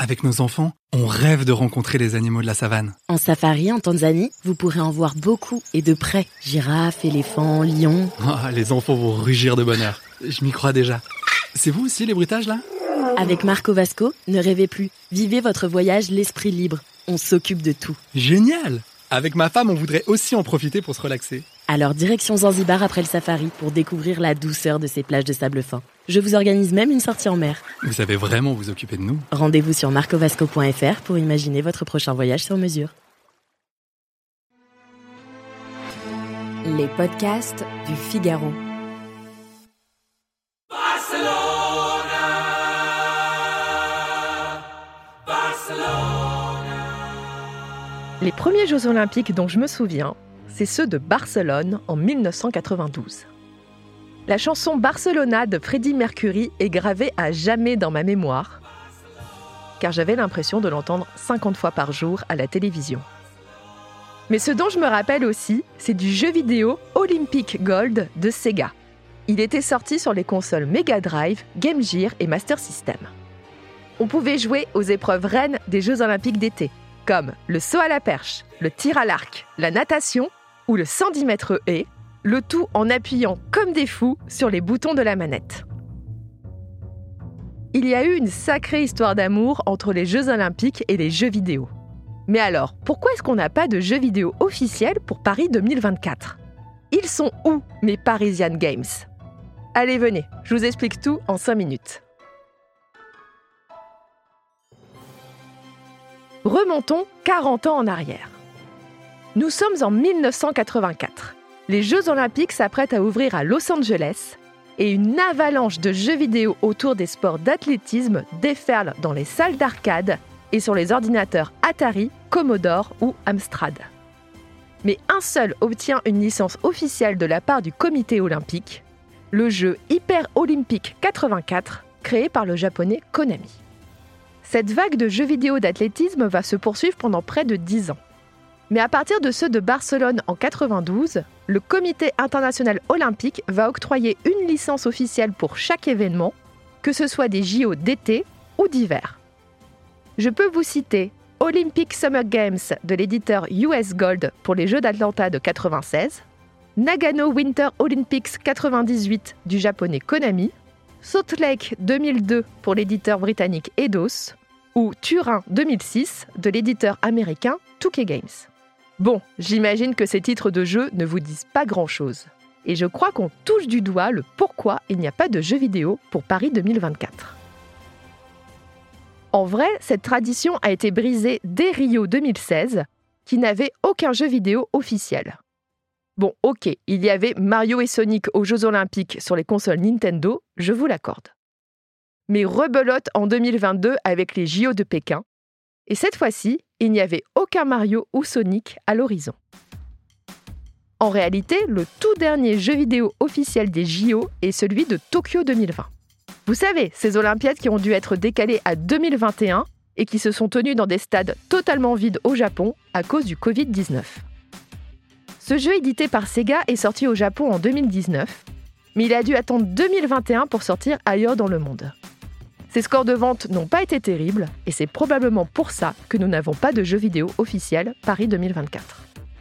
Avec nos enfants, on rêve de rencontrer les animaux de la savane. En safari en Tanzanie, vous pourrez en voir beaucoup et de près. Girafes, éléphants, lions. Oh, les enfants vont rugir de bonheur. Je m'y crois déjà. C'est vous aussi les bruitages là ? Avec Marco Vasco, ne rêvez plus. Vivez votre voyage l'esprit libre. On s'occupe de tout. Génial ! Avec ma femme, on voudrait aussi en profiter pour se relaxer. Alors direction Zanzibar après le safari pour découvrir la douceur de ces plages de sable fin. Je vous organise même une sortie en mer. Vous savez vraiment vous occuper de nous. Rendez-vous sur marcovasco.fr pour imaginer votre prochain voyage sur mesure. Les podcasts du Figaro. Les premiers Jeux Olympiques dont je me souviens, c'est ceux de Barcelone en 1992. La chanson Barcelona de Freddie Mercury est gravée à jamais dans ma mémoire, car j'avais l'impression de l'entendre 50 fois par jour à la télévision. Mais ce dont je me rappelle aussi, c'est du jeu vidéo Olympic Gold de Sega. Il était sorti sur les consoles Mega Drive, Game Gear et Master System. On pouvait jouer aux épreuves reines des Jeux Olympiques d'été, comme le saut à la perche, le tir à l'arc, la natation ou le 110 mètres haies, le tout en appuyant comme des fous sur les boutons de la manette. Il y a eu une sacrée histoire d'amour entre les Jeux Olympiques et les jeux vidéo. Mais alors, pourquoi est-ce qu'on n'a pas de jeux vidéo officiels pour Paris 2024 ? Ils sont où, mes Parisian Games ? Allez, venez, je vous explique tout en 5 minutes. Remontons 40 ans en arrière. Nous sommes en 1984. Les Jeux Olympiques s'apprêtent à ouvrir à Los Angeles et une avalanche de jeux vidéo autour des sports d'athlétisme déferle dans les salles d'arcade et sur les ordinateurs Atari, Commodore ou Amstrad. Mais un seul obtient une licence officielle de la part du comité olympique, le jeu Hyper Olympique 84, créé par le japonais Konami. Cette vague de jeux vidéo d'athlétisme va se poursuivre pendant près de 10 ans. Mais à partir de ceux de Barcelone en 92, le Comité international olympique va octroyer une licence officielle pour chaque événement, que ce soit des JO d'été ou d'hiver. Je peux vous citer Olympic Summer Games de l'éditeur US Gold pour les Jeux d'Atlanta de 96, Nagano Winter Olympics 98 du japonais Konami, Salt Lake 2002 pour l'éditeur britannique Eidos ou Turin 2006 de l'éditeur américain 2K Games. Bon, j'imagine que ces titres de jeux ne vous disent pas grand-chose. Et je crois qu'on touche du doigt le pourquoi il n'y a pas de jeux vidéo pour Paris 2024. En vrai, cette tradition a été brisée dès Rio 2016, qui n'avait aucun jeu vidéo officiel. Bon, ok, il y avait Mario et Sonic aux Jeux Olympiques sur les consoles Nintendo, je vous l'accorde. Mais rebelote en 2022 avec les JO de Pékin. Et cette fois-ci, il n'y avait aucun Mario ou Sonic à l'horizon. En réalité, le tout dernier jeu vidéo officiel des JO est celui de Tokyo 2020. Vous savez, ces Olympiades qui ont dû être décalées à 2021 et qui se sont tenues dans des stades totalement vides au Japon à cause du Covid-19. Ce jeu édité par Sega est sorti au Japon en 2019, mais il a dû attendre 2021 pour sortir ailleurs dans le monde. Ses scores de vente n'ont pas été terribles, et c'est probablement pour ça que nous n'avons pas de jeu vidéo officiel Paris 2024.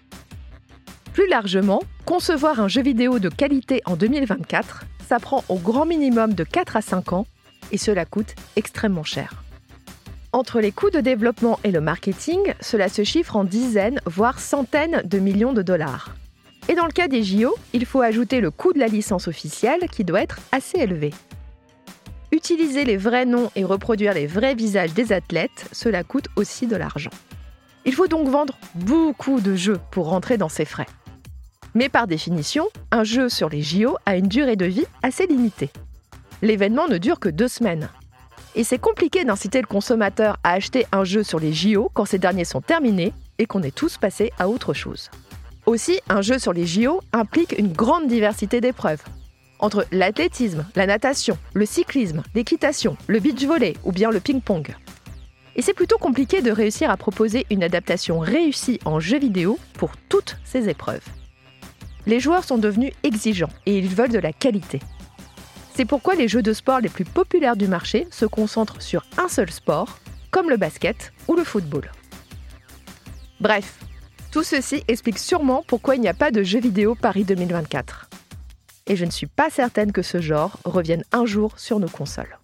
Plus largement, concevoir un jeu vidéo de qualité en 2024, ça prend au grand minimum de 4 à 5 ans, et cela coûte extrêmement cher. Entre les coûts de développement et le marketing, cela se chiffre en dizaines, voire centaines de millions de dollars. Et dans le cas des JO, il faut ajouter le coût de la licence officielle qui doit être assez élevé. Utiliser les vrais noms et reproduire les vrais visages des athlètes, cela coûte aussi de l'argent. Il faut donc vendre beaucoup de jeux pour rentrer dans ces frais. Mais par définition, un jeu sur les JO a une durée de vie assez limitée. L'événement ne dure que 2 semaines. Et c'est compliqué d'inciter le consommateur à acheter un jeu sur les JO quand ces derniers sont terminés et qu'on est tous passés à autre chose. Aussi, un jeu sur les JO implique une grande diversité d'épreuves. Entre l'athlétisme, la natation, le cyclisme, l'équitation, le beach-volley ou bien le ping-pong. Et c'est plutôt compliqué de réussir à proposer une adaptation réussie en jeu vidéo pour toutes ces épreuves. Les joueurs sont devenus exigeants et ils veulent de la qualité. C'est pourquoi les jeux de sport les plus populaires du marché se concentrent sur un seul sport, comme le basket ou le football. Bref, tout ceci explique sûrement pourquoi il n'y a pas de jeux vidéo Paris 2024. Et je ne suis pas certaine que ce genre revienne un jour sur nos consoles.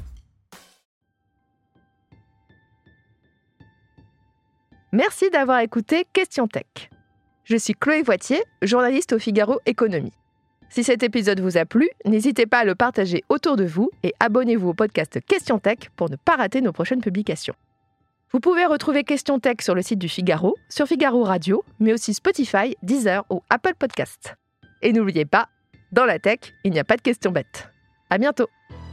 Merci d'avoir écouté Question Tech. Je suis Chloé Voitier, journaliste au Figaro Économie. Si cet épisode vous a plu, n'hésitez pas à le partager autour de vous et abonnez-vous au podcast Question Tech pour ne pas rater nos prochaines publications. Vous pouvez retrouver Question Tech sur le site du Figaro, sur Figaro Radio, mais aussi Spotify, Deezer ou Apple Podcasts. Et n'oubliez pas, dans la tech, il n'y a pas de questions bêtes. À bientôt.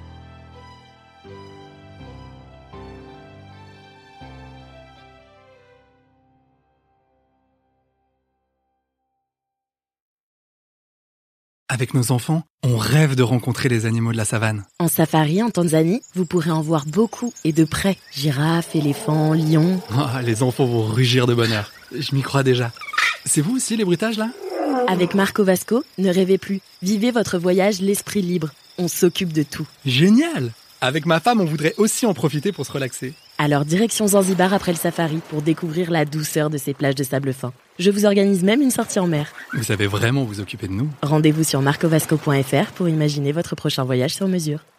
Avec nos enfants, on rêve de rencontrer les animaux de la savane. En safari en Tanzanie, vous pourrez en voir beaucoup et de près. Girafes, éléphants, lions. Oh, les enfants vont rugir de bonheur. Je m'y crois déjà. C'est vous aussi les bruitages là ? Avec Marco Vasco, ne rêvez plus. Vivez votre voyage l'esprit libre. On s'occupe de tout. Génial ! Avec ma femme, on voudrait aussi en profiter pour se relaxer. Alors direction Zanzibar après le safari pour découvrir la douceur de ces plages de sable fin. Je vous organise même une sortie en mer. Vous savez vraiment vous occuper de nous ? Rendez-vous sur marcovasco.fr pour imaginer votre prochain voyage sur mesure.